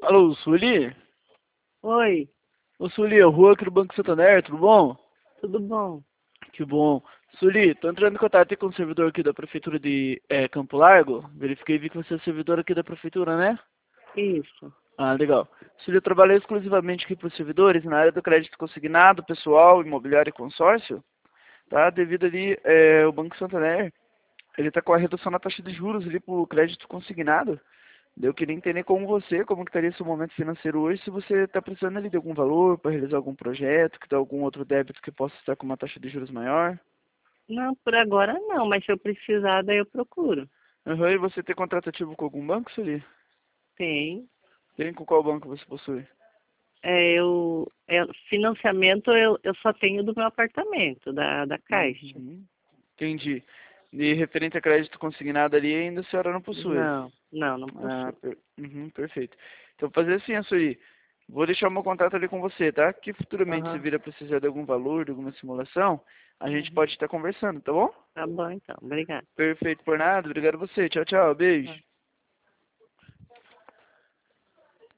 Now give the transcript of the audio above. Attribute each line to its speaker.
Speaker 1: Alô, Sueli?
Speaker 2: Oi,
Speaker 1: Ô, Sueli, é o Rua aqui do Banco Santander, tudo bom?
Speaker 2: tudo bom?
Speaker 1: Que bom. Sueli, tô entrando em contato aqui com o servidor aqui da Prefeitura de Campo Largo. Verifiquei e vi que você é servidor aqui da Prefeitura, né?
Speaker 2: Isso.
Speaker 1: Ah, legal. Sueli, eu trabalhei exclusivamente aqui para os servidores na área do crédito consignado, pessoal, imobiliário e consórcio, tá? Devido ali, o Banco Santander, ele tá com a redução na taxa de juros ali pro crédito consignado. Eu queria entender como que estaria seu momento financeiro hoje, se você está precisando ali de algum valor para realizar algum projeto, que dá algum outro débito que possa estar com uma taxa de juros maior.
Speaker 2: Não, por agora não, mas se eu precisar, daí eu procuro.
Speaker 1: Aham, e você tem contrato ativo com algum banco, Sueli?
Speaker 2: Tem.
Speaker 1: Tem com qual banco você possui?
Speaker 2: Financiamento eu só tenho do meu apartamento, da Caixa.
Speaker 1: Uhum. Entendi. E referente a crédito consignado ali, ainda a senhora não possui.
Speaker 2: Não
Speaker 1: Ah,
Speaker 2: possui.
Speaker 1: perfeito. Então, fazer assim, Açuri. Vou deixar o meu contato ali com você, tá? Que futuramente, se
Speaker 2: Aham.
Speaker 1: vir a precisar de algum valor, de alguma simulação, a gente
Speaker 2: Uhum.
Speaker 1: pode estar conversando, tá bom?
Speaker 2: Tá bom então, obrigada.
Speaker 1: Perfeito por nada. Obrigado a você. Tchau, tchau. Beijo.